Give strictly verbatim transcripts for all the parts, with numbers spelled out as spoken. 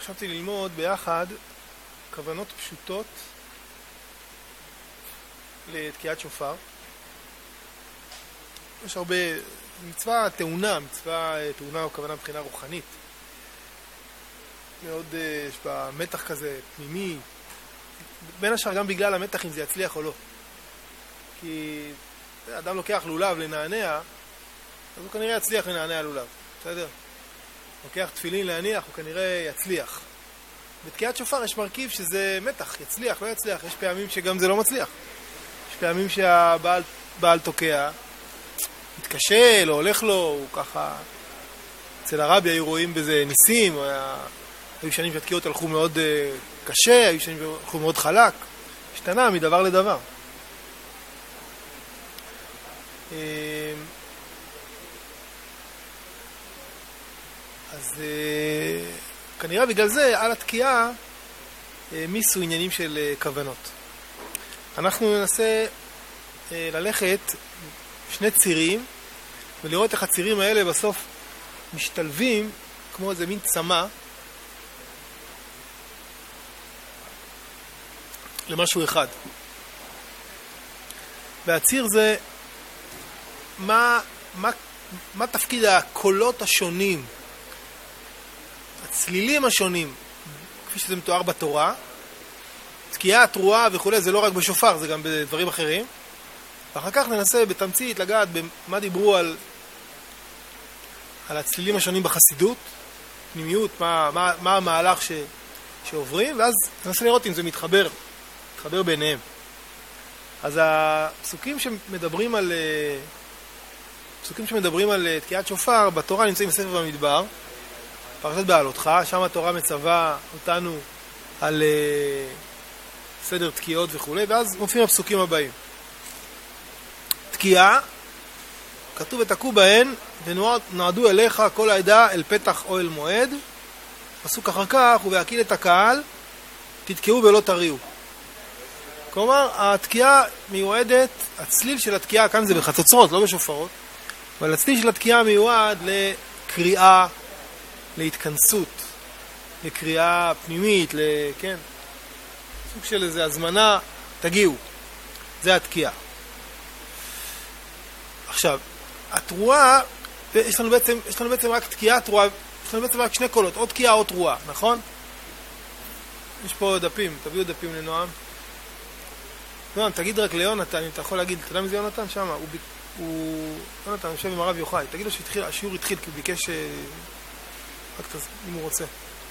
חשבתי ללמוד ביחד כוונות פשוטות לתקיעת שופר. יש הרבה, מצווה תאונה, מצווה תאונה או כוונה מבחינה רוחנית. מאוד, יש בה מתח כזה פנימי, בין השאר גם בגלל המתח אם זה יצליח או לא. כי אדם לוקח לולב לנענע, אז הוא כנראה יצליח לנענע לולב, בסדר? לוקח תפילין להניח, הוא כנראה יצליח. בתקיעת שופר יש מרכיב שזה מתח, יצליח, לא יצליח. יש פעמים שגם זה לא מצליח. יש פעמים שהבעל בעל תוקע, מתקשה, לא הולך לו, הוא ככה... אצל הרבי היו רואים בזה ניסים, היה... היו שנים שהתקיעות הלכו מאוד uh, קשה, היו שנים שהלכו מאוד חלק. השתנה מדבר לדבר. אז uh, כנראה בגלל זה על התקיעה uh, מיסו עניינים של uh, כוונות. אנחנו ננסה uh, ללכת שני צירים ולראות איך הצירים האלה בסוף משתלבים כמו איזה מין צמא למשהו אחד. והציר זה מה, מה, מה תפקיד הקולות השונים, הצלילים השונים, כפי שזה מתואר בתורה. תקיעה, תרועה וכו', זה לא רק בשופר, זה גם בדברים אחרים. ואחר כך ננסה בתמצית לגעת במה דיברו על, על הצלילים השונים בחסידות, פנימיות, מה, מה, מה המהלך ש, שעוברים, ואז ננסה לראות אם זה מתחבר, מתחבר ביניהם. אז הפסוקים שמדברים על, פסוקים שמדברים על תקיעת שופר, בתורה נמצאים בספר במדבר, פרשת בעלותך, שם התורה מצווה אותנו על סדר תקיעות וכו', ואז מופיעים הפסוקים הבאים. תקיעה, כתוב ותקעו בהן, ונועדו אליך כל העדה אל פתח אוהל מועד. פסוק אחר כך, ובהקיל את הקהל, תתקעו ולא תריעו. כלומר, התקיעה מיועדת, הצליל של התקיעה, כאן זה בחצוצרות, לא בשופרות, אבל הצליל של התקיעה מיועד לקריאה, להתכנסות, לקריאה פנימית, כן, סוג של איזו הזמנה, תגיעו. זה התקיעה. עכשיו, התרועה, יש לנו בעצם, יש לנו בעצם רק תקיעה, תרועה, יש לנו בעצם רק שני קולות, או תקיעה או תרועה, נכון? יש פה דפים, תביאו דפים לנועם. נועם, תגיד רק ליונתן, אם אתה יכול להגיד, אתה יודע מי זה יונתן? שמה, הוא, הוא, יונתן, יושב עם הרב יוחאי, תגיד לו שהתחיל, השיעור התחיל, כי הוא ביקש, רק תז... אם הוא רוצה.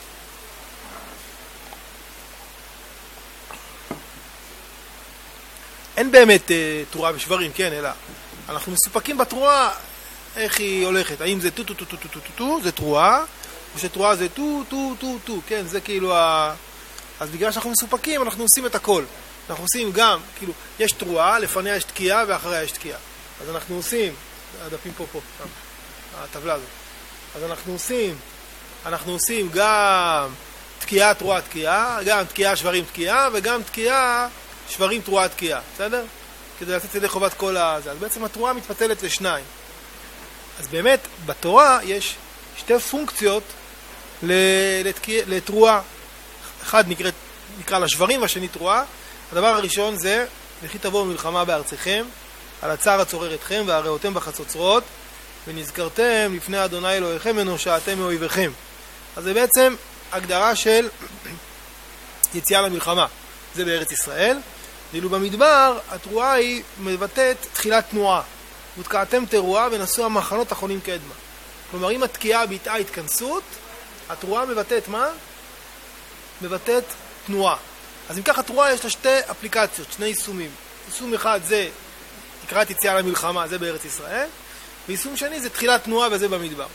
אין באמת אה, תרועה בשברים, כן, אלא אנחנו מסופקים בתרועה, איך היא הולכת, האם זה טו טו טו טו טו טו טו, זה תרועה, או שתרועה זה טו טו טו טו, כן, זה כאילו ה... אז בגלל שאנחנו מסופקים, אנחנו עושים את הכל. אנחנו עושים גם, כאילו, יש תרועה, לפניה יש תקיעה ואחריה יש תקיעה. אז אנחנו עושים, הדפים פה פה, שם, הטבלה הזאת. אז אנחנו עושים, אנחנו עושים גם תקיעה, תרועה, תקיעה, גם תקיעה, שברים, תקיעה, וגם תקיעה, שברים, תרועה, תקיעה. בסדר? כדי לצאת ידי חובת כל הזה. אז בעצם התרועה מתפתלת לשניים. אז באמת, בתורה יש שתי פונקציות לתרועה. אחד נקרא, נקרא לשברים והשני תרועה. הדבר הראשון זה, וכי תבואו מלחמה בארציכם, על הצער הצורר אתכם, והראותם בחצוצרות, ונזכרתם לפני אדוני אלוהיכם, ונושעתם מאויביכם. אז זה בעצם הגדרה של יציאה למלחמה. זה בארץ ישראל. ואילו במדבר, התרועה היא מבטאת תחילת תנועה. ותקעתם תרועה ונסו המחנות אחרונים קדמה. כלומר, אם התקיעה ביטאה התכנסות, התרועה מבטאת מה? מבטאת תנועה. אז אם ככה, התרועה יש לה שתי אפליקציות, שני יישומים. יישום אחד זה לקראת יציאה למלחמה, זה בארץ ישראל. ויישום שני זה תחילת תנועה וזה במדבר.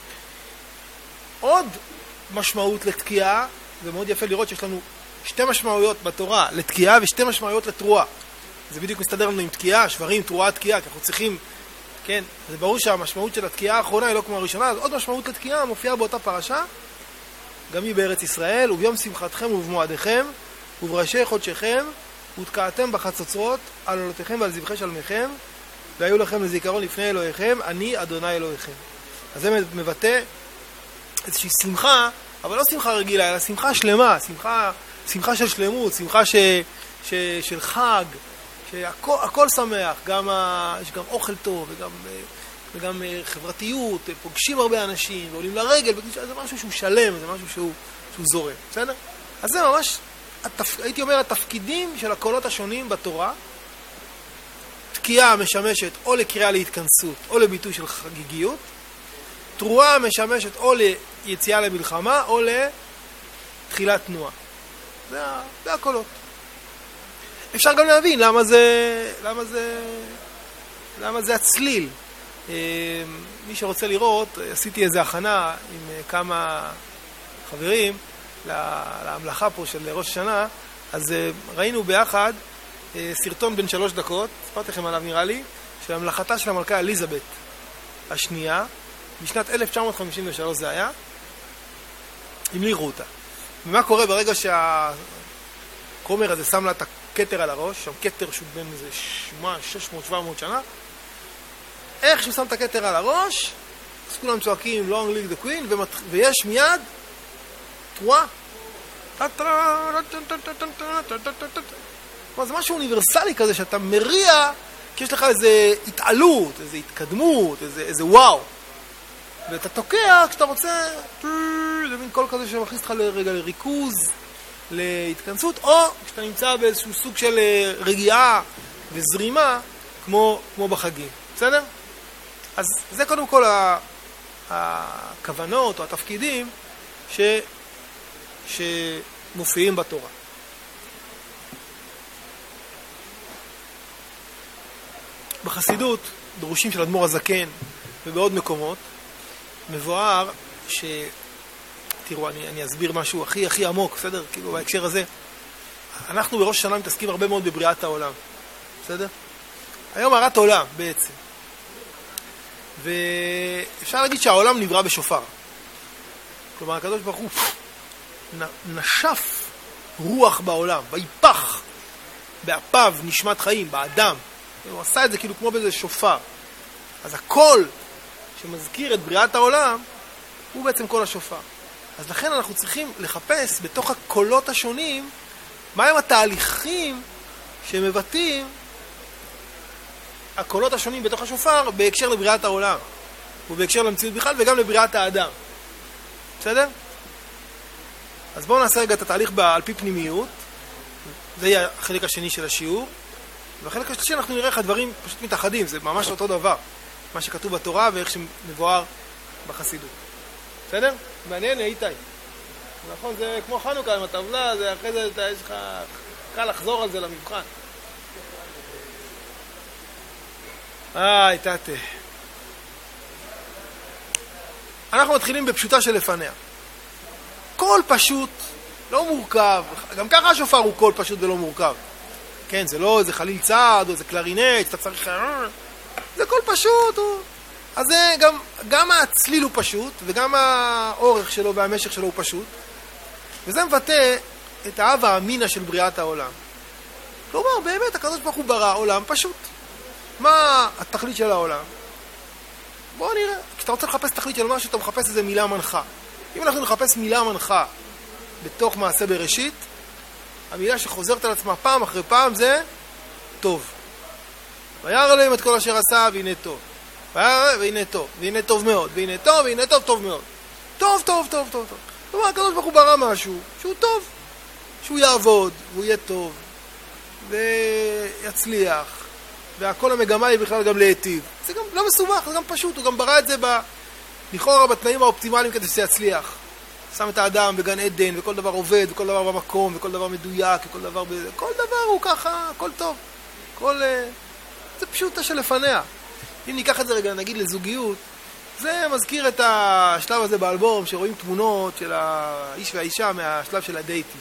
עוד משמעות לתקיעה, זה מאוד יפה לראות שיש לנו שתי משמעויות בתורה לתקיעה ושתי משמעויות לתרועה. זה בדיוק מסתדר לנו עם תקיעה, שברים, תרועה, תקיעה, כי אנחנו צריכים, כן, זה ברור שהמשמעות של התקיעה האחרונה היא לא כמו הראשונה, אז עוד משמעות לתקיעה מופיעה באותה פרשה, גם היא בארץ ישראל, וביום שמחתכם ובמועדיכם, ובראשי חודשיכם, ותקעתם בחצוצרות על עולותיכם ועל זבחי שלמיכם, והיו לכם לזיכרון לפני אלוהיכם, אני אדוני אלוהיכם. אז זה מבטא איזושהי שמחה אבל לא שמחה רגילה, אלא שמחה שלמה, שמחה, שמחה של שלמות, שמחה ש, ש, של חג, שהכל הכל שמח, גם ה, יש גם אוכל טוב וגם, וגם חברתיות, פוגשים הרבה אנשים ועולים לרגל, זה משהו שהוא שלם, זה משהו שהוא, שהוא זורם, בסדר? אז זה ממש, התפ... הייתי אומר, התפקידים של הקולות השונים בתורה, תקיעה משמשת או לקריאה להתכנסות או לביטוי של חגיגיות, תרועה משמשת או ליציאה למלחמה או לתחילת תנועה. זה, זה הקולות. אפשר גם להבין למה זה, למה זה, למה זה הצליל. מי שרוצה לראות, עשיתי איזו הכנה עם כמה חברים להמלכה פה של ראש השנה, אז ראינו ביחד סרטון בין שלוש דקות, ספרתי לכם עליו נראה לי, של המלכתה של המלכה אליזבת השנייה, בשנת אלף תשע מאות חמישים ושלוש זה היה, המליכו אותה. ומה קורה ברגע שהכומר הזה שם לה את הכתר על הראש, שם כתר שהוא בין איזה שש מאות שבע מאות שנה, איך שהוא שם את הכתר על הראש, אז כולם צועקים long live the queen, ויש מיד תרועה. זה משהו אוניברסלי כזה שאתה מריע, כי יש לך איזו התעלות, איזו התקדמות, איזה, איזה וואו. ואתה תוקע כשאתה רוצה, זה מין קול כזה שמכניס אותך לרגע לריכוז, להתכנסות, או כשאתה נמצא באיזשהו סוג של רגיעה וזרימה, כמו, כמו בחגים. בסדר? אז זה קודם כל הכוונות או התפקידים ש, שמופיעים בתורה. בחסידות, דרושים של אדמו"ר הזקן ובעוד מקומות, מבואר ש... תראו, אני, אני אסביר משהו הכי הכי עמוק, בסדר? כאילו בהקשר הזה. אנחנו בראש השנה מתעסקים הרבה מאוד בבריאת העולם. בסדר? היום הרת עולם בעצם. ואפשר להגיד שהעולם נברא בשופר. כלומר, הקדוש ברוך הוא נשף רוח בעולם, ויפח באפיו נשמת חיים, באדם. הוא עשה את זה כאילו כמו באיזה שופר. אז הקול שמזכיר את בריאת העולם הוא בעצם קול השופר. אז לכן אנחנו צריכים לחפש בתוך הקולות השונים מהם התהליכים שמבטאים הקולות השונים בתוך השופר בהקשר לבריאת העולם ובהקשר למציאות בכלל וגם לבריאת האדם. בסדר? אז בואו נעשה רגע את התהליך על פי פנימיות. זה יהיה החלק השני של השיעור. ובחלק השלישי אנחנו נראה איך הדברים פשוט מתאחדים, זה ממש אותו דבר. מה שכתוב בתורה ואיך שמבואר בחסידות. בסדר? מעניין, איתי. נכון, זה כמו חנוכה עם הטבלה, זה אחרי זה אתה, יש לך קל לחזור על זה למבחן. אה, איתי. אנחנו מתחילים בפשוטה שלפניה. קול פשוט, לא מורכב. גם ככה השופר הוא קול פשוט ולא מורכב. כן, זה לא איזה חליל צעד או איזה קלרינט, אתה צריך... זה קול פשוט. הוא... אז זה גם, גם הצליל הוא פשוט, וגם האורך שלו והמשך שלו הוא פשוט. וזה מבטא את האב האמינה של בריאת העולם. כלומר, באמת, הקדוש ברוך הוא ברא עולם פשוט. מה התכלית של העולם? בואו נראה. כשאתה רוצה לחפש תכלית של משהו, אתה מחפש איזה מילה מנחה. אם אנחנו נחפש מילה מנחה בתוך מעשה בראשית, המילה שחוזרת על עצמה פעם אחרי פעם זה טוב. וירא אלוהים את כל אשר עשה, והנה טוב. והנה טוב, והנה טוב מאוד, והנה טוב, והנה טוב, טוב מאוד. טוב, טוב, טוב, טוב, טוב. כלומר, הקדוש ברוך הוא ברא משהו שהוא טוב, שהוא יעבוד, והוא יהיה טוב, ויצליח, והכל המגמה היא בכלל גם להיטיב. זה גם לא מסובך, זה גם פשוט, הוא גם ברא את זה ב... לכאורה בתנאים האופטימליים כדי שזה יצליח. שם את האדם בגן עדן, וכל דבר עובד, וכל דבר במקום, וכל דבר מדויק, וכל דבר ב... כל דבר הוא ככה, הכל טוב. כל... זה פשוט שלפניה. אם ניקח את זה רגע, נגיד לזוגיות, זה מזכיר את השלב הזה באלבום, שרואים תמונות של האיש והאישה מהשלב של הדייטים.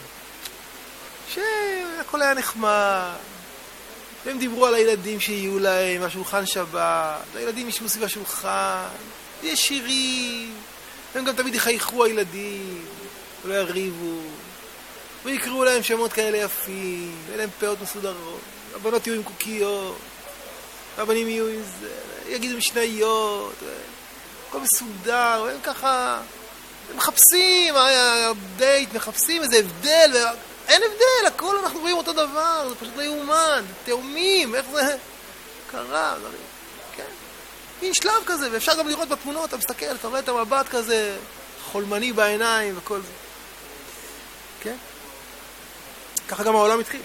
שהכל היה נחמד, והם דיברו על הילדים שיהיו להם, השולחן שבת, הילדים ישבו סביב השולחן, יש שירים, הם גם תמיד יחייכו הילדים, ולא יריבו, ויקראו להם שמות כאלה יפים, ויהיה להם פאות מסודרות, הבנות יהיו עם קוקיות, הבנים יהיו עם זה, יגידו משניות, הכל מסודר, והם ככה מחפשים, דייט, מחפשים איזה הבדל, אין הבדל, הכל אנחנו רואים אותו דבר, זה פשוט לא יאומן, תאומים, איך זה קרה, כן. מין שלב כזה, ואפשר גם לראות בתמונות, אתה מסתכל, אתה רואה את המבט כזה, חולמני בעיניים וכל זה. כן? ככה גם העולם התחיל.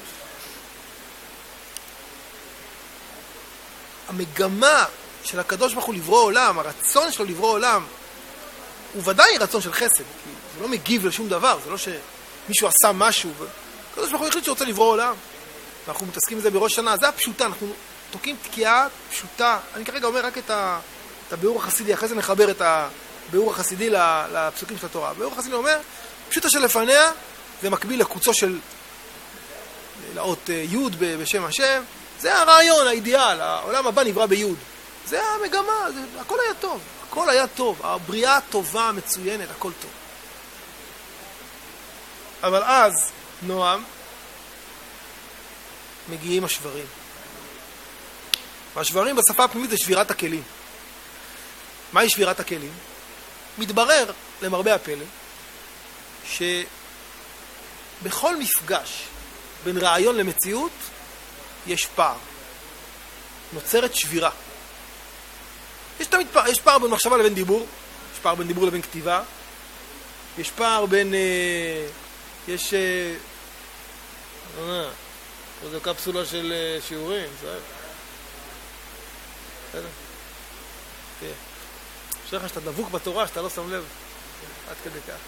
המגמה של הקדוש ברוך הוא לברוא עולם, הרצון שלו לברוא עולם, הוא ודאי רצון של חסד, כי זה לא מגיב לשום דבר, זה לא שמישהו עשה משהו, הקדוש ברוך הוא החליט שרוצה לברוא עולם. ואנחנו מתעסקים בזה בראש שנה, זה הפשוטה, אנחנו תוקעים תקיעה פשוטה. אני כרגע אומר רק את, ה, את הביאור החסידי, אחרי זה נחבר את הביאור החסידי לפסוקים של התורה. הביאור החסידי אומר, פשוטה שלפניה, זה מקביל לקוצו של, לאות י' בשם השם, זה הרעיון, האידיאל, העולם הבא נברא בי'. זה המגמה, זה, הכל היה טוב, הכל היה טוב, הבריאה טובה, מצוינת, הכל טוב. אבל אז, נועם, מגיעים השברים. והשברים בשפה הפנימית זה שבירת הכלים. מהי שבירת הכלים? מתברר, למרבה הפלא, שבכל מפגש בין רעיון למציאות יש פער. נוצרת שבירה. יש תמיד פער, יש פער בין מחשבה לבין דיבור, יש פער בין דיבור לבין כתיבה, יש פער בין, אה, יש, אה, אה, זו קפסולה של אה, שיעורים, בסדר? בסדר? כן. יש לך שאתה דבוק בתורה, שאתה לא שם לב, עד כדי כך.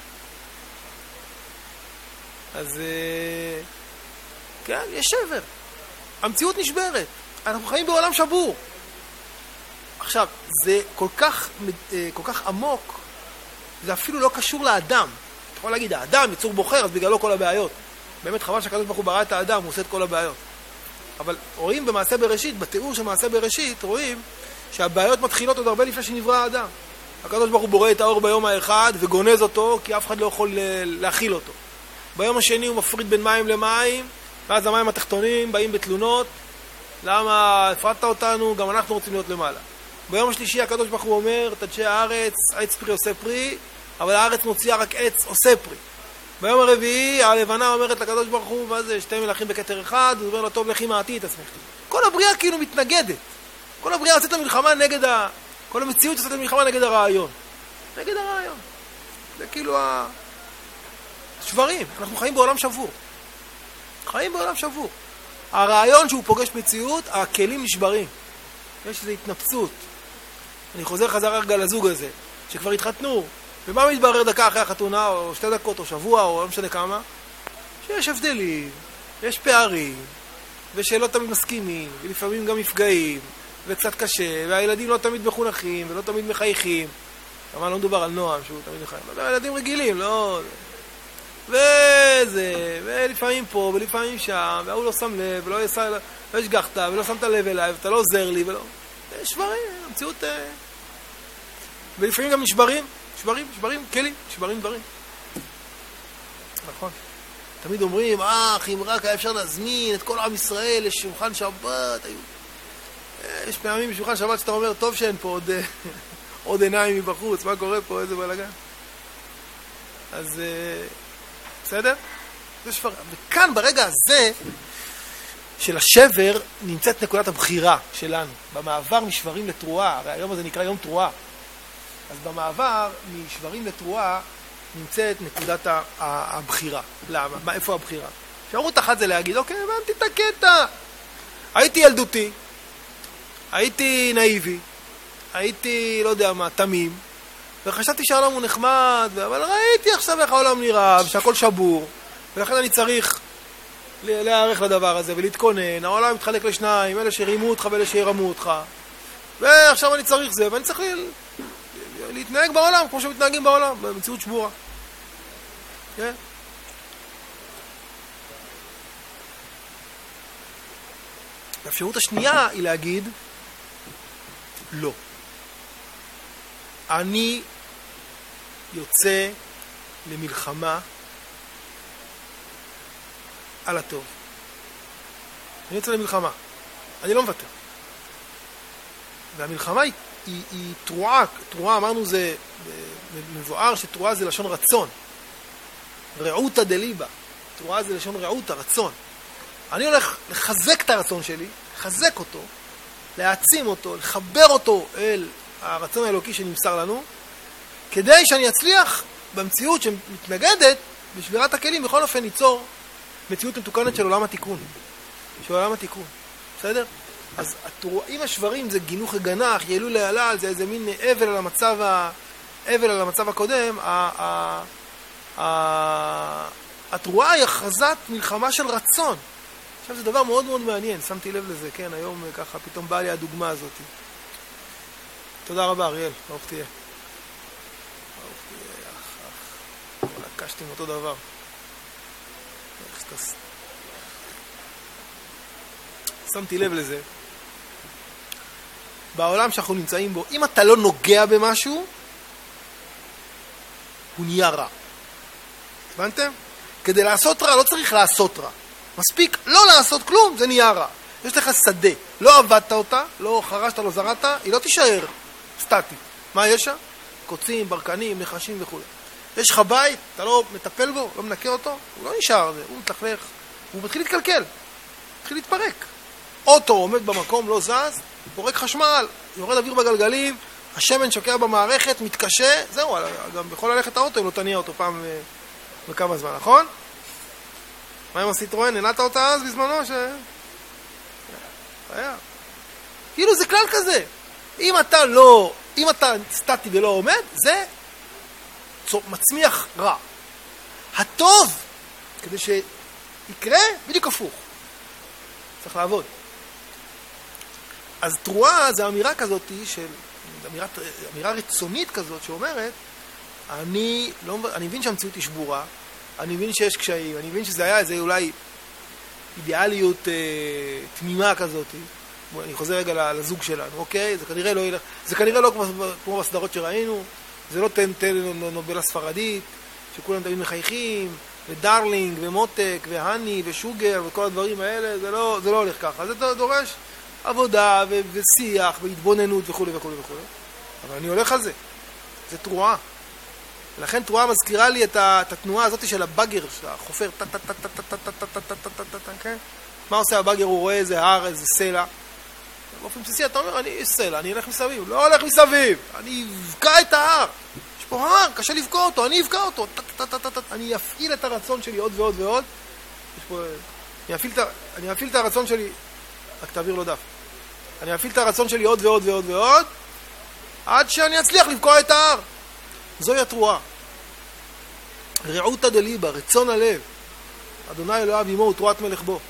אז, אה, כן, יש שבר. המציאות נשברת. אנחנו חיים בעולם שבור. עכשיו, זה כל כך, כל כך עמוק, זה אפילו לא קשור לאדם. אתה יכול להגיד, האדם יצור בוחר, אז בגללו כל הבעיות. באמת חבל שהקדוש ברוך הוא ברא את האדם, הוא עושה את כל הבעיות. אבל רואים במעשה בראשית, בתיאור של מעשה בראשית, רואים שהבעיות מתחילות עוד הרבה לפני שנברא האדם. הקדוש ברוך הוא בורא את האור ביום האחד וגונז אותו, כי אף אחד לא יכול להכיל אותו. ביום השני הוא מפריד בין מים למים, ואז המים התחתונים באים בתלונות. למה הפרדת אותנו? גם אנחנו רוצים להיות למעלה. ביום השלישי הקדוש ברוך הוא אומר, תדשי הארץ, עץ פרי עושה פרי, אבל הארץ מוציאה רק עץ עושה פרי. ביום הרביעי הלבנה אומרת לקדוש ברוך הוא, מה זה, שתי מלכים בכתר אחד, הוא אומר לו, טוב, לכי מעטי את עצמך. כל הבריאה כאילו מתנגדת. כל הבריאה יוצאת למלחמה נגד ה... כל המציאות יוצאת למלחמה נגד הרעיון. נגד הרעיון. זה כאילו ה... שברים. אנחנו חיים בעולם שבור. חיים בעולם שבור. הרעיון שהוא פוגש מציאות, הכלים נשברים. יש איזו התנפצות. אני חוזר חזר רגע לזוג הזה, שכבר התחתנו, ומה מתברר דקה אחרי החתונה, או שתי דקות, או שבוע, או לא משנה כמה? שיש הבדלים, יש פערים, ושלא תמיד מסכימים, ולפעמים גם מפגעים, וקצת קשה, והילדים לא תמיד מחונכים, ולא תמיד מחייכים. כמה לא מדובר על נועם, שהוא תמיד מחייך. מדבר על ילדים רגילים, לא... וזה, ולפעמים פה, ולפעמים שם, והוא לא שם לב, ולא יסע, לא השגחת, ולא שמת לב אליי, ואתה לא עוזר לי, ולא... שברים, המציאות... ולפעמים גם נשברים, שברים, שברים, כלים, שברים דברים. נכון. תמיד אומרים, אך, אם רק היה אפשר להזמין את כל עם ישראל לשולחן שבת, היו... יש פעמים בשולחן שבת שאתה אומר, טוב שאין פה עוד, עוד עיניים מבחוץ, מה קורה פה, איזה בלגן. אז... בסדר? זה שבר. וכאן ברגע הזה של השבר נמצאת נקודת הבחירה שלנו. במעבר משברים לתרועה, הרי היום הזה נקרא יום תרועה. אז במעבר משברים לתרועה נמצאת נקודת הבחירה. למה? מה, איפה הבחירה? אפשרות אחת זה להגיד, אוקיי, הבנתי את הקטע. הייתי ילדותי, הייתי נאיבי, הייתי, לא יודע מה, תמים, וחשבתי שהעולם הוא נחמד, אבל ראיתי עכשיו איך העולם נראה, ושהכל שבור, ולכן אני צריך להיערך לדבר הזה ולהתכונן. העולם מתחלק לשניים, אלה שרימו אותך ואלה שירמו אותך, ועכשיו אני צריך זה, ואני צריך להתנהג בעולם כמו שמתנהגים בעולם, במציאות שבורה. כן? האפשרות השנייה היא להגיד לא. אני יוצא למלחמה על הטוב. אני יוצא למלחמה. אני לא מוותר. והמלחמה היא היא, היא תרועה, תרועה אמרנו זה מבואר שתרועה זה לשון רצון. רעותה דליבה. תרועה זה לשון רעותה, רצון. אני הולך לחזק את הרצון שלי, לחזק אותו, להעצים אותו, לחבר אותו אל הרצון האלוקי שנמסר לנו, כדי שאני אצליח במציאות שמתנגדת בשבירת הכלים, בכל אופן ניצור מציאות מתוקנת של עולם התיקון. של עולם התיקון. בסדר? אז אם השברים זה גינוך הגנח, יעלו להלל, זה איזה מין אבל על המצב, ה... אבל על המצב הקודם, ה... ה... ה... התרועה היא הכרזת מלחמה של רצון. עכשיו זה דבר מאוד מאוד מעניין, שמתי לב לזה, כן, היום ככה פתאום באה לי הדוגמה הזאת. תודה רבה אריאל, ברוך תהיה. ברוך תהיה, אח, אח. לקשתי עם אותו דבר. שמתי לב לזה. בעולם שאנחנו נמצאים בו, אם אתה לא נוגע במשהו, הוא נהיה רע. הבנתם? כדי לעשות רע, לא צריך לעשות רע. מספיק לא לעשות כלום, זה נהיה רע. יש לך שדה, לא עבדת אותה, לא חרשת, לא זרעת, היא לא תישאר סטטית. מה יש שם? קוצים, ברקנים, נחשים וכו'. יש לך בית, אתה לא מטפל בו, לא מנקה אותו, הוא לא נשאר, זה, הוא מתלכלך, הוא מתחיל להתקלקל, מתחיל להתפרק. אוטו עומד במקום, לא זז, פורק חשמל, יורד אוויר בגלגלים, השמן שוקע במערכת, מתקשה, זהו, גם יכול ללכת האוטו אם לא תניע אותו פעם בכמה זמן, נכון? מה עם הסיטרואן? ננעת אותה אז בזמנו? ש... היה. כאילו זה כלל כזה. אם אתה לא, אם אתה סטטי ולא עומד, זה מצמיח רע. הטוב, כדי שיקרה, בדיוק הפוך. צריך לעבוד. אז תרועה זה אמירה כזאת, של, אמירה, אמירה רצונית כזאת שאומרת, אני, לא, אני מבין שהמציאות היא שבורה, אני מבין שיש קשיים, אני מבין שזה היה איזה אולי אידיאליות אה, תמימה כזאת. אני חוזר רגע לזוג שלנו, אוקיי? זה כנראה לא, ילך, זה כנראה לא כמו, כמו בסדרות שראינו, זה לא תן תן נובל הספרדית, שכולם תמיד מחייכים, ודרלינג, ומותק, והני, ושוגר, וכל הדברים האלה, זה לא, זה לא הולך ככה. זה דורש עבודה, ו- ושיח, והתבוננות וכו' וכו' וכו'. אבל אני הולך על זה. זה תרועה. ולכן תרועה מזכירה לי את התנועה הזאת של הבאגר, החופר, כן? מה עושה הבאגר? הוא רואה איזה הר, איזה סלע. באופן בסיסי אתה אומר, אני יש סלע, אני אלך מסביב. לא הולך מסביב, אני אבקע את ההר. יש פה הר, קשה לבקע אותו, אני אבקע אותו. אני אפעיל את הרצון שלי עוד ועוד ועוד. יש פה... אני אפעיל את הרצון שלי, רק תעביר לו דף. אני אפעיל את הרצון שלי עוד ועוד ועוד ועוד, עד שאני אצליח לבקוע את ההר. זוהי התרועה. רעותה דליבה, רצון הלב. אדוני אלוהיו עמו ותרועת מלך בו.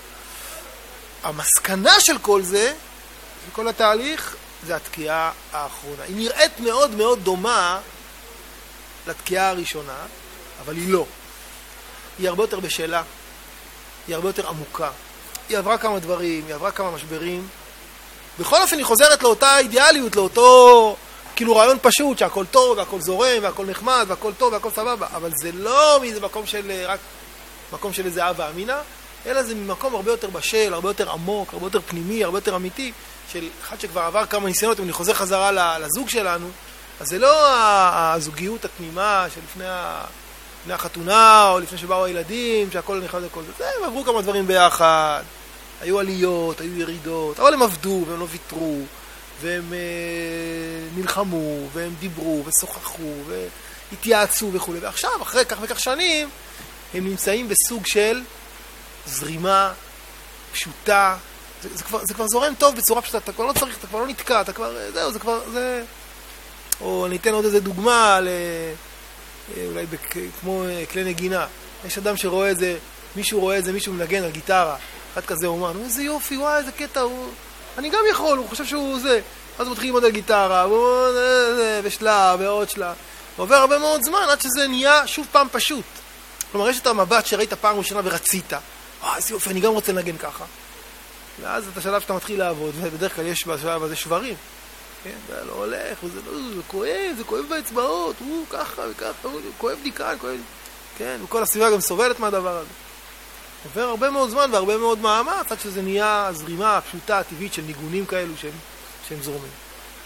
המסקנה של כל זה, של כל התהליך, זה התקיעה האחרונה. היא נראית מאוד מאוד דומה לתקיעה הראשונה, אבל היא לא. היא הרבה יותר בשלה, היא הרבה יותר עמוקה. היא עברה כמה דברים, היא עברה כמה משברים. בכל אופן היא חוזרת לאותה אידיאליות, לאותו... כאילו רעיון פשוט, שהכל טוב, והכל זורם, והכל נחמד, והכל טוב, והכל סבבה, אבל זה לא מאיזה מקום של, רק מקום של איזה אהבה אמינה, אלא זה ממקום הרבה יותר בשל, הרבה יותר עמוק, הרבה יותר פנימי, הרבה יותר אמיתי, של אחד שכבר עבר כמה ניסיונות, אם אני חוזר חזרה לזוג שלנו, אז זה לא הזוגיות התמימה שלפני החתונה, או לפני שבאו הילדים, שהכל נחמד לכל זה, זה, הם עברו כמה דברים ביחד, היו עליות, היו ירידות, אבל הם עבדו, והם לא ויתרו, והם uh, נלחמו, והם דיברו, ושוחחו, והתייעצו וכו'. ועכשיו, אחרי כך וכך שנים, הם נמצאים בסוג של זרימה פשוטה. זה, זה, כבר, זה כבר זורם טוב בצורה פשוטה, אתה כבר לא צריך, אתה כבר לא נתקע, אתה כבר, זהו, זה כבר, זה... או אני אתן עוד איזה דוגמה, ל... אולי בק... כמו כלי נגינה. יש אדם שרואה איזה, מישהו רואה איזה, מישהו מנגן על גיטרה, אחד כזה אומן, איזה יופי, וואי, איזה קטע, הוא... אני גם יכול, הוא חושב שהוא זה. אז הוא מתחיל ללמוד על גיטרה, ושלב, ועוד שלב. ועובר הרבה מאוד זמן עד שזה נהיה שוב פעם פשוט. כלומר, יש את המבט שראית פעם ראשונה ורצית. אה, איזה יופי, אני גם רוצה לנגן ככה. ואז את השלב שאתה מתחיל לעבוד, ובדרך כלל יש בשלב הזה שברים. כן, זה לא הולך, וזה לא, זה כואב, זה כואב באצבעות, הוא ככה וככה, הוא כואב לי כאן, כואב לי. כן, וכל הסביבה גם סובלת מהדבר הזה. עובר הרבה מאוד זמן והרבה מאוד מאמץ עד שזה נהיה זרימה הפשוטה, הטבעית של ניגונים כאלו שהם, שהם זורמים.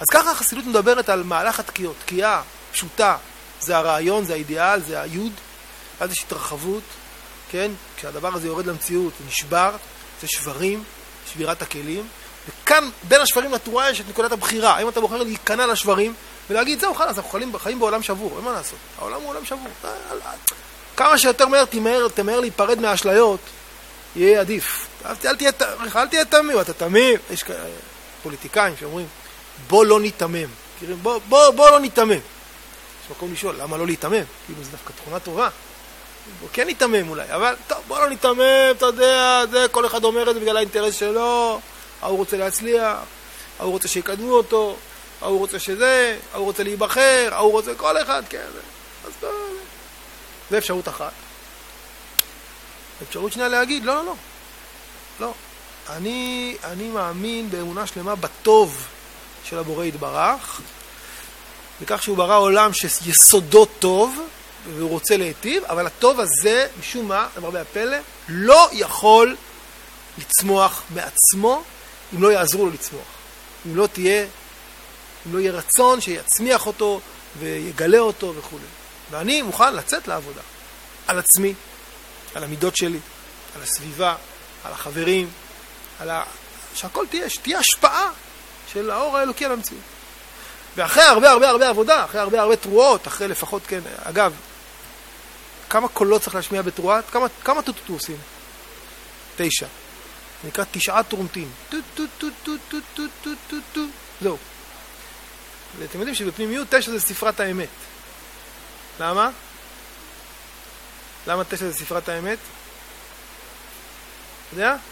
אז ככה החסידות מדברת על מהלך התקיעות, תקיעה פשוטה, זה הרעיון, זה האידיאל, זה היוד, אז יש התרחבות, כן? כשהדבר הזה יורד למציאות, זה נשבר, זה שברים, שבירת הכלים, וכאן בין השברים לתורה יש את נקודת הבחירה, האם אתה בוחר להיכנע לשברים ולהגיד, זהו, חלאס, אנחנו חיים, חיים בעולם שבור, אין מה לעשות, העולם הוא עולם שבור. כמה שיותר מהר תמהר, תמהר להיפרד מהאשליות, יהיה עדיף. אל, אל תהיה, אל תהיה תמים, אתה תמים. יש פוליטיקאים שאומרים, בוא לא ניתמם. בוא, בוא, בוא לא ניתמם. יש מקום לשאול, למה לא להיתמם? כאילו, זה דווקא תכונה טובה. בוא כן ניתמם אולי, אבל טוב, בוא לא ניתמם, אתה יודע, זה, כל אחד אומר את זה בגלל האינטרס שלו, ההוא רוצה להצליח, ההוא רוצה שיקדמו אותו, ההוא רוצה שזה, ההוא רוצה להיבחר, ההוא רוצה כל אחד, כן. אז לא, זה אפשרות אחת. אפשרות שנייה להגיד, לא, לא, לא. לא. אני, אני מאמין באמונה שלמה בטוב של הבורא יתברך, בכך שהוא ברא עולם שיסודו טוב, והוא רוצה להיטיב, אבל הטוב הזה, משום מה, למרבה הפלא, לא יכול לצמוח מעצמו, אם לא יעזרו לו לצמוח. אם לא תהיה, אם לא יהיה רצון שיצמיח אותו, ויגלה אותו וכו'. ואני מוכן לצאת לעבודה. על עצמי, על המידות שלי, על הסביבה, על החברים, על ה... שהכל תהיה, שתהיה השפעה של האור האלוקי על המציאות. ואחרי הרבה הרבה הרבה עבודה, אחרי הרבה הרבה תרועות, אחרי לפחות, כן, אגב, כמה קולות צריך להשמיע בתרועה? כמה, כמה טוטוטו עושים? תשע. נקרא תשעה טורמטים. טוטוטוטוטוטוטוטוטוטו. זהו. ואתם יודעים שבפנימיות תשע זה ספרת האמת. למה? למה תשע זה ספרת האמת? אתה יודע?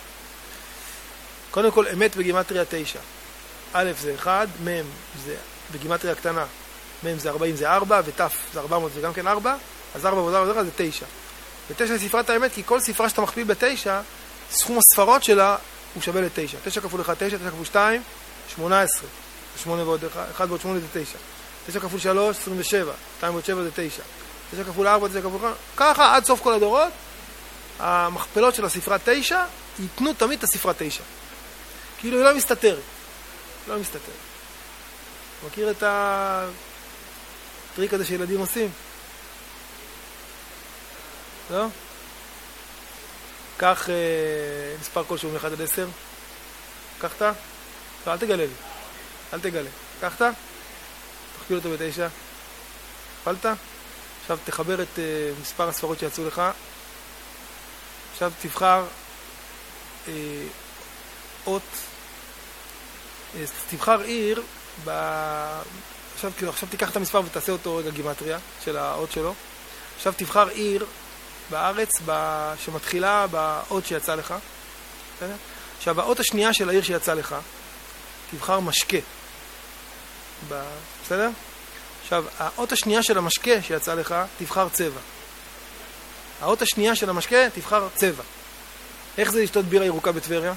קודם כל, אמת בגימטריה תשע. א' זה אחד, מ' זה בגימטריה קטנה. מ' זה ארבעים זה ארבע, ות' זה ארבע מאות זה גם כן ארבע, אז ארבע ועוד ארבע זה תשע. ותשע זה ספרת האמת, כי כל ספרה שאתה מכפיל בתשע, סכום הספרות שלה הוא שווה לתשע. תשע כפול אחד, תשע, תשע כפול שתיים, שמונה עשרה. שמונה ועוד אחד, אחד ועוד שמונה זה תשע. תשע כפול שלוש, עשרים ושבע. שתיים ועוד שבע זה תשע. תשע כפול ארבע, תשע כפול... ככה, עד סוף כל הדורות, המכפלות של הספרה תשע, ייתנו תמיד את הספרה תשע. כאילו היא לא מסתתרת. לא מסתתרת. מכיר את הטריק הזה שילדים עושים? לא? קח אה, מספר כלשהו מ-אחד עד עשר. קחת? לא, אל תגלה לי. אל תגלה. קחת? תכפיל אותו בתשע. הפעלת? עכשיו תחבר את אה, מספר הספרות שיצאו לך. עכשיו תבחר אה, אות, אה, תבחר עיר ב... עכשיו, כאילו, עכשיו תיקח את המספר ותעשה אותו רגע גימטריה של האות שלו. עכשיו תבחר עיר בארץ ב... שמתחילה באות שיצא לך. בסדר? עכשיו, באות השנייה של העיר שיצא לך, תבחר משקה. ב... בסדר? עכשיו, האות השנייה של המשקה שיצא לך, תבחר צבע. האות השנייה של המשקה, תבחר צבע. איך זה לשתות בירה ירוקה בטבריה?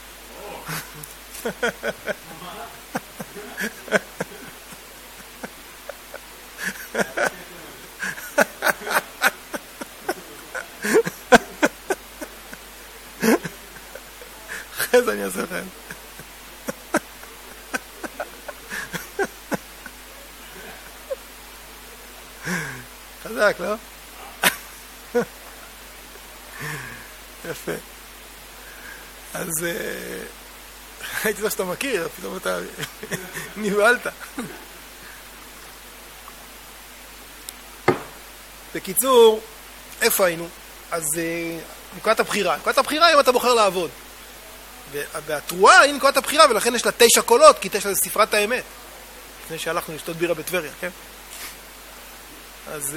אחרי זה אני אעשה לכם. חזק, לא? יפה. אז הייתי לך שאתה מכיר, פתאום אתה נבהלת. בקיצור, איפה היינו? אז נקודת הבחירה. נקודת הבחירה היא אם אתה בוחר לעבוד. והתרועה היא נקודת הבחירה, ולכן יש לה תשע קולות, כי תשע זה ספרת האמת. לפני שהלכנו לשתות בירה בטבריה, כן? אז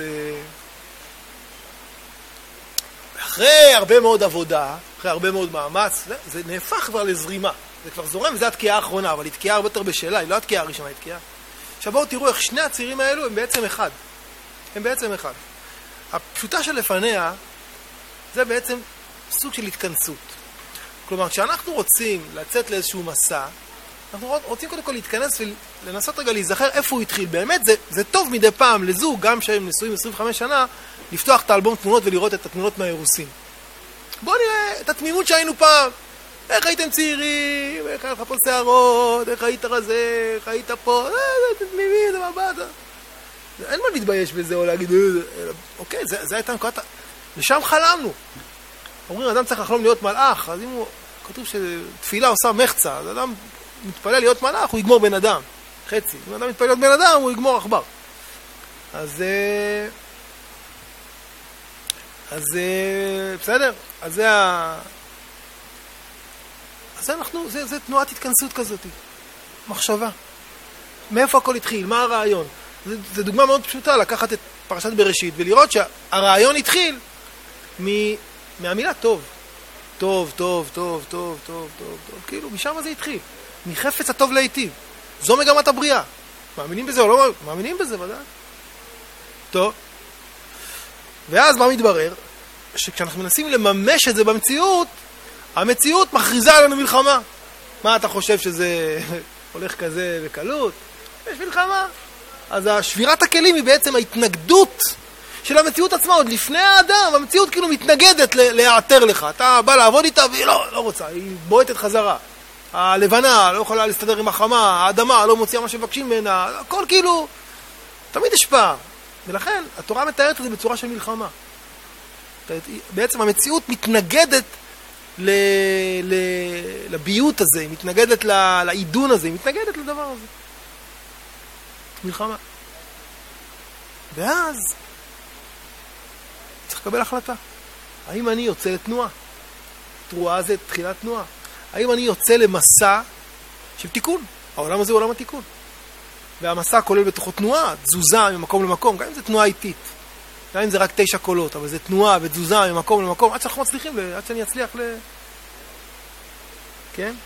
אחרי הרבה מאוד עבודה, אחרי הרבה מאוד מאמץ, זה נהפך כבר לזרימה. זה כבר זורם, וזה התקיעה האחרונה, אבל היא תקיעה הרבה יותר בשאלה, היא לא התקיעה הראשונה, היא תקיעה. עכשיו בואו תראו איך שני הצירים האלו הם בעצם אחד. הם בעצם אחד. הפשוטה שלפניה, זה בעצם סוג של התכנסות. כלומר, כשאנחנו רוצים לצאת לאיזשהו מסע, אנחנו רוצים קודם כל להתכנס ולנסות רגע להיזכר איפה הוא התחיל. באמת זה, זה טוב מדי פעם לזוג, גם שהם נשואים עשרים וחמש שנה, לפתוח את האלבום תמונות ולראות את התמונות מהאירוסין. בואו נראה את התמימות שהיינו פעם. איך הייתם צעירים, איך היה לך פה שערות, איך היית רזה, איך היית פה, אתם תמימים, זה מבט. אין מה להתבייש בזה או להגיד, אוקיי, זה הייתה נקודת, לשם חלמנו. אומרים, אדם צריך לחלום להיות מלאך, אז אם הוא, כתוב שתפילה עושה מחצה, אז אדם מתפלל להיות מלאך, הוא יגמור בן אדם, חצי. אם אדם מתפלל להיות בן אדם, הוא יגמור עכבר. אז, אז, בסדר, אז זה ה... אז אנחנו, זה, זה תנועת התכנסות כזאת, מחשבה. מאיפה הכל התחיל? מה הרעיון? זה, זה דוגמה מאוד פשוטה, לקחת את פרשת בראשית ולראות שהרעיון התחיל מ, מהמילה טוב. טוב, טוב, טוב, טוב, טוב, טוב, טוב. כאילו, משם זה התחיל. מחפץ הטוב להיטיב. זו מגמת הבריאה. מאמינים בזה או לא? מאמינים בזה, ודאי. טוב. ואז מה מתברר? שכשאנחנו מנסים לממש את זה במציאות, המציאות מכריזה עלינו מלחמה. מה אתה חושב שזה הולך כזה בקלות? יש מלחמה. אז השבירת הכלים היא בעצם ההתנגדות של המציאות עצמה, עוד לפני האדם, המציאות כאילו מתנגדת להיעתר לך. אתה בא לעבוד איתה והיא לא, לא רוצה, היא בועטת חזרה. הלבנה לא יכולה להסתדר עם החמה, האדמה לא מוציאה מה שמבקשים ממנה, הכל כאילו, תמיד יש פעם. ולכן התורה מתארת את זה בצורה של מלחמה. בעצם המציאות מתנגדת ל... ל... לביות הזה, היא מתנגדת ל... לעידון הזה, היא מתנגדת לדבר הזה. מלחמה. ואז צריך לקבל החלטה. האם אני יוצא לתנועה? תרועה זה תחילת תנועה. האם אני יוצא למסע של תיקון? העולם הזה הוא עולם התיקון. והמסע כולל בתוכו תנועה, תזוזה ממקום למקום, גם אם זה תנועה איטית. גם אם זה רק תשע קולות, אבל זה תנועה ותזוזה ממקום למקום, עד שאנחנו מצליחים, עד שאני אצליח ל... כן?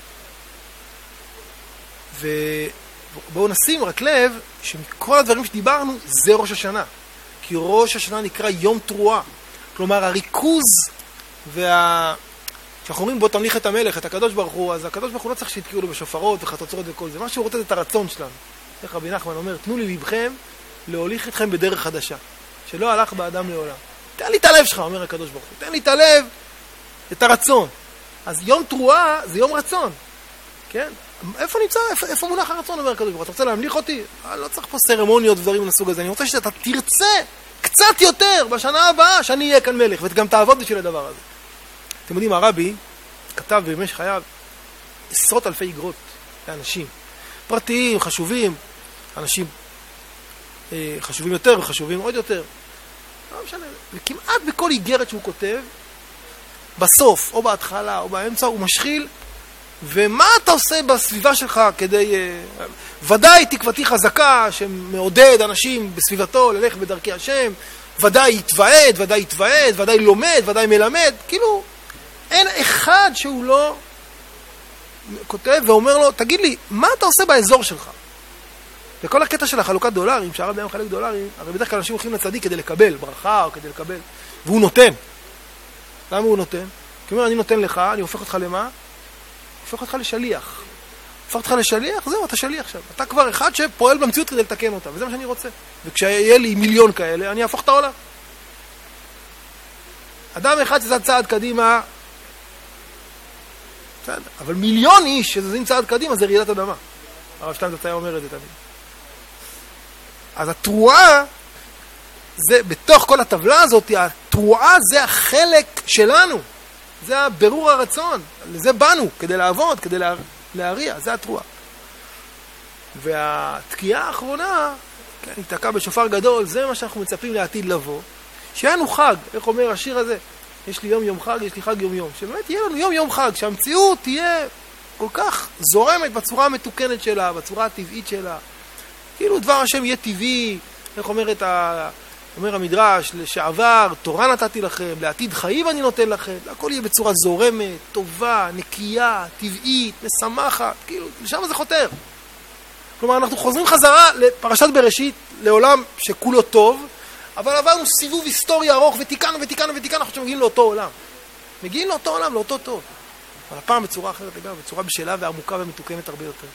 ובואו נשים רק לב שמכל הדברים שדיברנו זה ראש השנה. כי ראש השנה נקרא יום תרועה. כלומר, הריכוז וה... כשאנחנו אומרים בוא תמליך את המלך, את הקדוש ברוך הוא, אז הקדוש ברוך הוא לא צריך שיתקראו לו בשופרות וחצוצרות וכל זה. מה שהוא רוצה זה את הרצון שלנו. איך רבי נחמן אומר, תנו לי לבכם להוליך אתכם בדרך חדשה. שלא הלך באדם לעולם. תן לי את הלב שלך, אומר הקדוש ברוך הוא. תן לי את הלב, את הרצון. אז יום תרועה זה יום רצון. כן? איפה נמצא, איפה, איפה מונח הרצון, אומר הקדוש ברוך הוא? אתה רוצה להמליך אותי? אני לא צריך פה סרמוניות ודברים מהסוג הזה. אני רוצה שאתה תרצה קצת יותר בשנה הבאה שאני אהיה כאן מלך, וגם תעבוד בשביל הדבר הזה. אתם יודעים, הרבי כתב במשך חייו עשרות אלפי איגרות לאנשים. פרטיים, חשובים, אנשים אה, חשובים יותר וחשובים עוד יותר. לא משנה. וכמעט בכל איגרת שהוא כותב, בסוף, או בהתחלה, או באמצע, הוא משחיל, ומה אתה עושה בסביבה שלך כדי... אה, ודאי תקוותי חזקה שמעודד אנשים בסביבתו ללך בדרכי השם, ודאי יתוועד, ודאי יתוועד, ודאי לומד, ודאי מלמד, כאילו, אין אחד שהוא לא כותב ואומר לו, תגיד לי, מה אתה עושה באזור שלך? וכל הקטע של החלוקת דולרים, שהרב היה מחלק דולרים, הרי בדרך כלל אנשים הולכים לצדיק כדי לקבל ברכה או כדי לקבל, והוא נותן. למה הוא נותן? כי הוא אומר, אני נותן לך, אני הופך אותך למה? הופך אותך לשליח. הופך אותך לשליח, זהו, אתה שליח שם. אתה כבר אחד שפועל במציאות כדי לתקן אותה, וזה מה שאני רוצה. וכשיהיה לי מיליון כאלה, אני אהפוך את העולם. אדם אחד שזד צעד קדימה, בסדר. אבל מיליון איש שזזים צעד קדימה זה רעידת אדמה. הרב שטיין תצאי אומר את זה תמיד. אז התרועה, זה, בתוך כל הטבלה הזאת, התרועה זה החלק שלנו. זה הבירור הרצון. לזה באנו, כדי לעבוד, כדי לה, להריע. זה התרועה. והתקיעה האחרונה, כן, נתקע בשופר גדול, זה מה שאנחנו מצפים לעתיד לבוא. שיהיה לנו חג, איך אומר השיר הזה? יש לי יום יום חג, יש לי חג יום יום. שבאמת יהיה לנו יום יום חג, שהמציאות תהיה כל כך זורמת בצורה המתוקנת שלה, בצורה הטבעית שלה. כאילו דבר השם יהיה טבעי, איך אומרת ה... אומר המדרש, לשעבר, תורה נתתי לכם, לעתיד חיים אני נותן לכם, הכל יהיה בצורה זורמת, טובה, נקייה, טבעית, משמחת, כאילו, לשם זה חותר. כלומר, אנחנו חוזרים חזרה לפרשת בראשית, לעולם שכולו טוב, אבל עברנו סיבוב היסטורי ארוך, ותיקנו ותיקנו ותיקנו, אנחנו מגיעים לאותו עולם. מגיעים לאותו עולם, לאותו טוב. אבל הפעם בצורה אחרת, אגב, בצורה בשלה ועמוקה ומתוקנת הרבה יותר.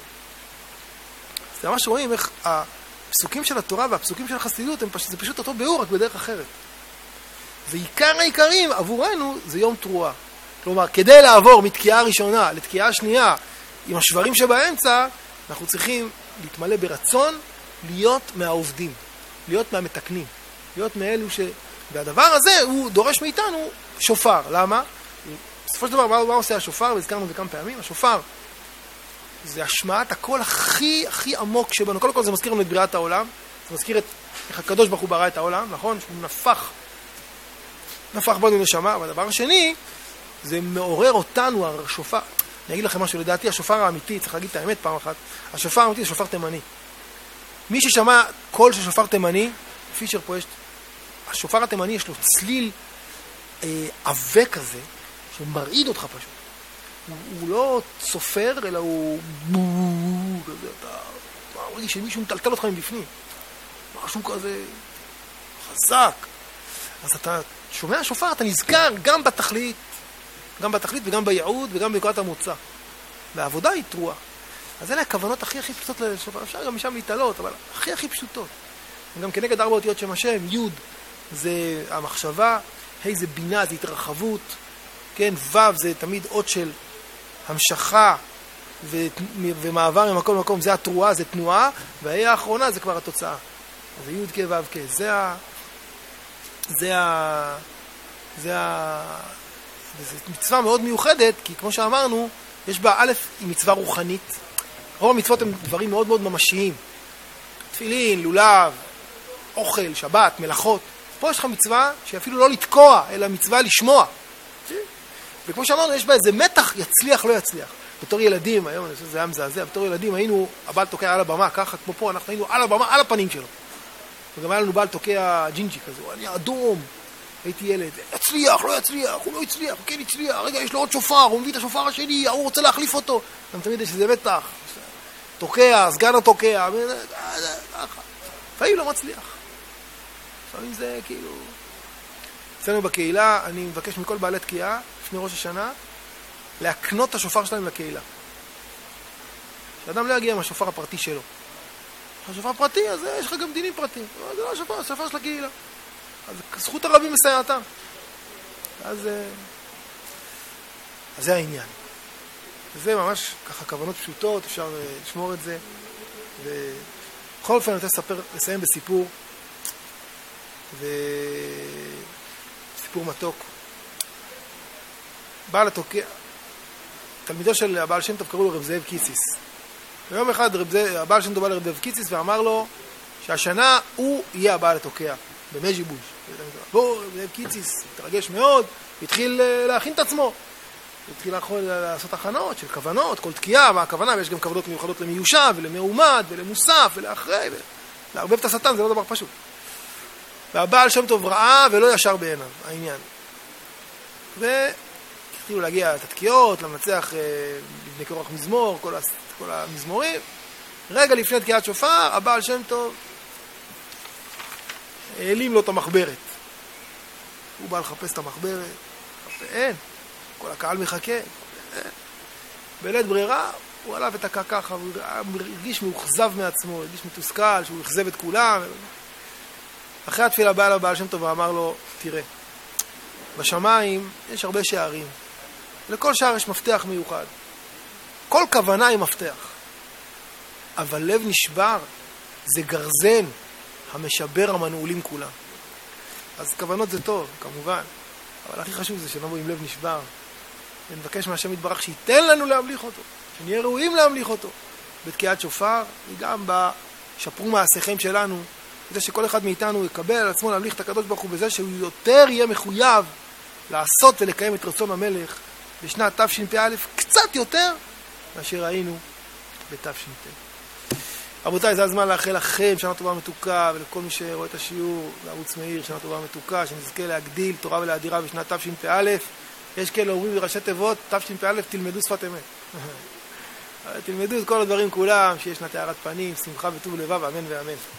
זה ממש רואים איך הפסוקים של התורה והפסוקים של החסידות, פש... זה פשוט אותו ביאור, רק בדרך אחרת. ועיקר העיקרים עבורנו זה יום תרועה. כלומר, כדי לעבור מתקיעה ראשונה לתקיעה שנייה, עם השברים שבאמצע, אנחנו צריכים להתמלא ברצון להיות מהעובדים, להיות מהמתקנים, להיות מאלו ש... והדבר הזה הוא דורש מאיתנו שופר. למה? בסופו של דבר, מה, מה עושה השופר? והזכרנו את זה כמה פעמים. השופר זה השמעת הקול הכי הכי עמוק שבנו. קודם כל זה מזכיר לנו את בריאת העולם. זה מזכיר את איך הקדוש ברוך הוא ברא את העולם, נכון? שהוא נפח, נפח בנו נשמה. והדבר השני, זה מעורר אותנו, השופר. אני אגיד לכם משהו, לדעתי השופר האמיתי, צריך להגיד את האמת פעם אחת, השופר האמיתי זה שופר תימני. מי ששמע קול של שופר תימני, פישר פה יש, השופר התימני יש לו צליל אה, עבה כזה, שמרעיד אותך פשוט. הוא, הוא לא סופר, אלא הוא בואו, כזה, אתה מרגיש שמישהו מטלטל אותך מבפנים. משהו כזה חזק. אז אתה שומע שופר, אתה נזכר גם בתכלית, גם בתכלית וגם בייעוד וגם בנקודת המוצא. והעבודה היא תרועה. אז אלה הכוונות הכי הכי פשוטות לשופר. אפשר גם משם להתעלות, אבל הכי הכי פשוטות. גם כנגד ארבע אותיות שם השם, י' זה המחשבה, ה' זה בינה, זה התרחבות, כן, ו' זה תמיד אות של המשכה ו... ומעבר ממקום למקום, זה התרועה, זה תנועה, והה' האחרונה זה כבר התוצאה. אז י' כ' ו' כ', זה ה... זה ה... זה ה... זו מצווה מאוד מיוחדת, כי כמו שאמרנו, יש בה א' היא מצווה רוחנית. רוב המצוות הם דברים מאוד מאוד ממשיים. תפילין, לולב, אוכל, שבת, מלאכות. פה יש לך מצווה שאפילו לא לתקוע, אלא מצווה לשמוע. וכמו שאמרנו, יש בה איזה מתח, יצליח, לא יצליח. בתור ילדים, היום אני חושב שזה היה מזעזע, בתור ילדים היינו, הבעל תוקע על הבמה, ככה כמו פה, אנחנו היינו על הבמה, על הפנים שלו. וגם היה לנו בעל תוקע ג'ינג'י כזה, הוא היה אדום. הייתי ילד, יצליח, לא יצליח, הוא לא יצליח, הוא כן יצליח, רגע, יש לו עוד שופר, הוא מביא את השופר השני, הוא רוצה להחליף אותו. גם תמיד יש איזה מתח, תוקע, סגן התוקע, לפעמים לא מצליח. לפעמים זה כאילו... אצלנו בקהילה, אני מבקש מכל בעלי תקיעה, לפני ראש השנה, להקנות את השופר שלהם לקהילה. שאדם לא יגיע עם השופר הפרטי שלו. השופר פרטי, אז יש לך גם דינים פרטיים. זה לא השופר, השופר של הקהילה. אז זכות הרבים מסייעתם. אז, אז זה העניין. זה ממש ככה כוונות פשוטות, אפשר לשמור את זה. ובכל אופן אני רוצה לספר, לסיים בסיפור. וסיפור מתוק. בעל התוקע, תלמידו של הבעל שם טוב קראו לו רב זאב קיציס. ויום אחד רב זאב, הבעל שם טוב בא לרב זאב קיציס ואמר לו שהשנה הוא יהיה הבעל התוקע במז'יבוש. בוא, רב זאב קיציס התרגש מאוד, התחיל להכין את עצמו. התחיל לעשות הכנות של כוונות, כל תקיעה, מה הכוונה, ויש גם כוונות מיוחדות למיושב ולמעומד ולמוסף ולאחרי, ולערבב את השטן, זה לא דבר פשוט. והבעל שם טוב ראה ולא ישר בעיניו, העניין. והתחילו להגיע את התקיעות, למנצח לבני כורח מזמור, כל, כל המזמורים. רגע לפני תקיעת שופר, הבעל שם טוב העלים לו את המחברת. הוא בא לחפש את המחברת, אין, כל הקהל מחכה, אין. בלית ברירה, הוא עליו את הקה ככה, הוא הרגיש מאוכזב מעצמו, הרגיש מתוסכל, שהוא יחזב את כולם. אחרי התפילה בא לבעל שם טוב ואמר לו, תראה, בשמיים יש הרבה שערים. לכל שער יש מפתח מיוחד. כל כוונה היא מפתח. אבל לב נשבר זה גרזן המשבר המנעולים כולם. אז כוונות זה טוב, כמובן. אבל הכי חשוב זה שנבוא עם לב נשבר. ונבקש מהשם יתברך שייתן לנו להמליך אותו. שנהיה ראויים להמליך אותו. בתקיעת שופר, וגם בשפרו מעשיכם שלנו, כדי שכל אחד מאיתנו יקבל על עצמו להמליך את הקדוש ברוך הוא בזה שהוא יותר יהיה מחויב לעשות ולקיים את רצון המלך בשנת תשפ"א קצת יותר מאשר היינו בתש"ט. רבותיי, זה הזמן לאחל לכם שנה טובה מתוקה, ולכל מי שרואה את השיעור בערוץ מאיר, שנה טובה מתוקה, שנזכה להגדיל תורה ולאדירה בשנת תשפ"א. יש כאלה אומרים בראשי תיבות, תשפ"א תלמדו שפת אמת. תלמדו את כל הדברים כולם, שיש שנת הארת פנים, שמחה וטוב לבב, אמן ואמן.